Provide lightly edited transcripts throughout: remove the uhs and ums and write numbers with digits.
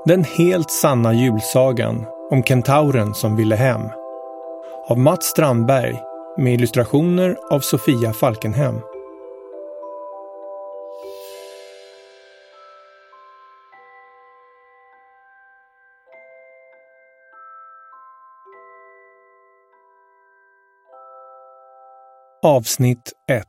Den helt sanna julsagan om kentauren som ville hem. Av Mats Strandberg med illustrationer av Sofia Falkenhem. Avsnitt 1.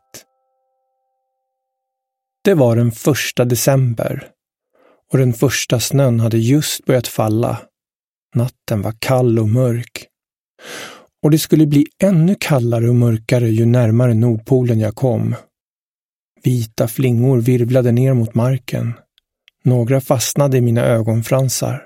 Det var den 1 december och den första snön hade just börjat falla. Natten var kall och mörk. Och det skulle bli ännu kallare och mörkare ju närmare Nordpolen jag kom. Vita flingor virvlade ner mot marken. Några fastnade i mina ögonfransar.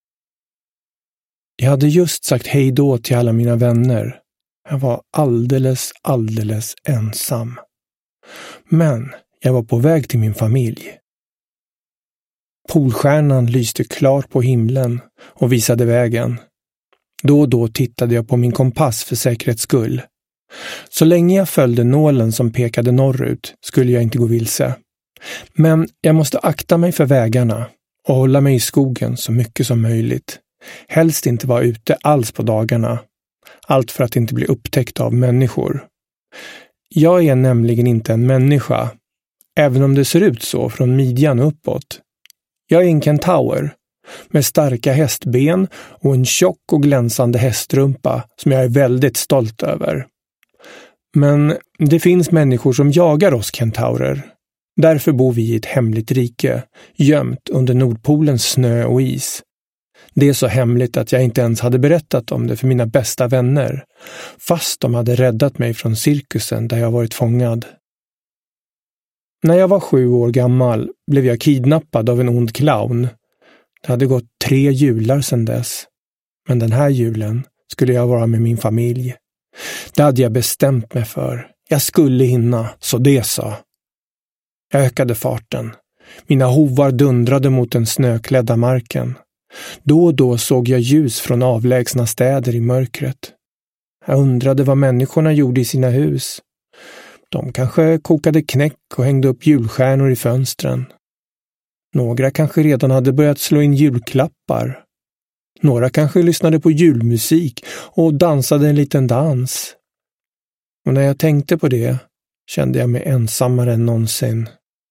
Jag hade just sagt hej då till alla mina vänner. Jag var alldeles ensam. Men jag var på väg till min familj. Polstjärnan lyste klart på himlen och visade vägen. Då och då tittade jag på min kompass för säkerhets skull. Så länge jag följde nålen som pekade norrut skulle jag inte gå vilse. Men jag måste akta mig för vägarna och hålla mig i skogen så mycket som möjligt. Helst inte vara ute alls på dagarna. Allt för att inte bli upptäckt av människor. Jag är nämligen inte en människa, även om det ser ut så från midjan uppåt. Jag är en kentaur med starka hästben och en tjock och glänsande hästrumpa som jag är väldigt stolt över. Men det finns människor som jagar oss kentaurer. Därför bor vi i ett hemligt rike, gömt under Nordpolens snö och is. Det är så hemligt att jag inte ens hade berättat om det för mina bästa vänner, fast de hade räddat mig från cirkusen där jag varit fångad. När jag var 7 år gammal blev jag kidnappad av en ond clown. Det hade gått 3 jular sedan dess. Men den här julen skulle jag vara med min familj. Det hade jag bestämt mig för. Jag skulle hinna, så det sa. Jag ökade farten. Mina hovar dundrade mot den snöklädda marken. Då och då såg jag ljus från avlägsna städer i mörkret. Jag undrade vad människorna gjorde i sina hus. De kanske kokade knäck och hängde upp julstjärnor i fönstren. Några kanske redan hade börjat slå in julklappar. Några kanske lyssnade på julmusik och dansade en liten dans. Och när jag tänkte på det kände jag mig ensammare än någonsin.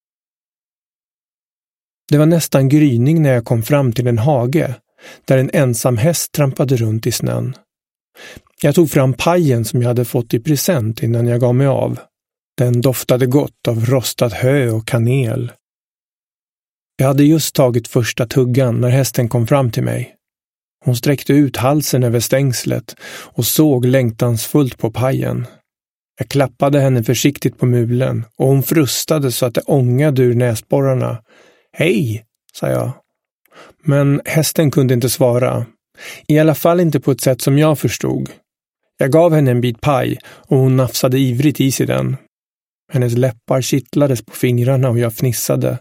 Det var nästan gryning när jag kom fram till en hage där en ensam häst trampade runt i snön. Jag tog fram pajen som jag hade fått i present innan jag gav mig av. Den doftade gott av rostat hö och kanel. Jag hade just tagit första tuggan när hästen kom fram till mig. Hon sträckte ut halsen över stängslet och såg längtansfullt på pajen. Jag klappade henne försiktigt på mulen och hon frustade så att det ångade ur näsborrarna. Hej, sa jag. Men hästen kunde inte svara. I alla fall inte på ett sätt som jag förstod. Jag gav henne en bit paj och hon nafsade ivrigt i sig den. Hennes läppar kittlades på fingrarna och jag fnissade.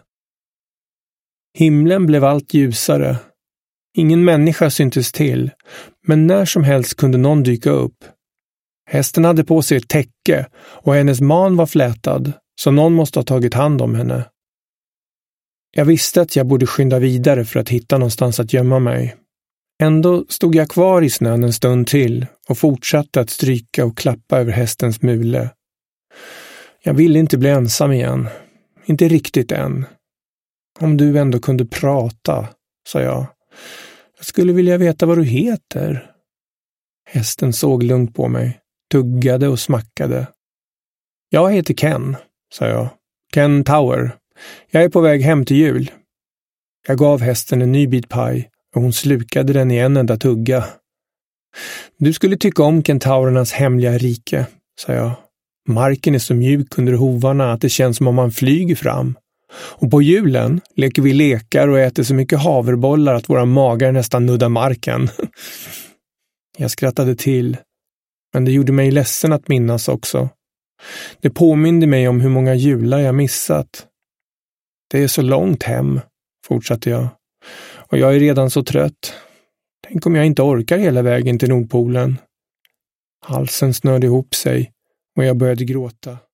Himlen blev allt ljusare. Ingen människa syntes till, men när som helst kunde någon dyka upp. Hästen hade på sig ett täcke och hennes man var flätad, så någon måste ha tagit hand om henne. Jag visste att jag borde skynda vidare för att hitta någonstans att gömma mig. Ändå stod jag kvar i snön en stund till och fortsatte att stryka och klappa över hästens mule. Jag ville inte bli ensam igen. Inte riktigt än. Om du ändå kunde prata, sa jag. Jag skulle vilja veta vad du heter. Hästen såg lugnt på mig, tuggade och smackade. Jag heter Ken, sa jag. Kentaur. Jag är på väg hem till jul. Jag gav hästen en ny bit paj och hon slukade den i en enda tugga. Du skulle tycka om kentaurernas hemliga rike, sa jag. Marken är så mjuk under hovarna att det känns som om man flyger fram. Och på julen leker vi lekar och äter så mycket haverbollar att våra magar nästan nuddar marken. Jag skrattade till, men det gjorde mig ledsen att minnas också. Det påminde mig om hur många jular jag missat. Det är så långt hem, fortsatte jag. Och jag är redan så trött. Tänk om jag inte orkar hela vägen till Nordpolen. Halsen snörde ihop sig och jag började gråta.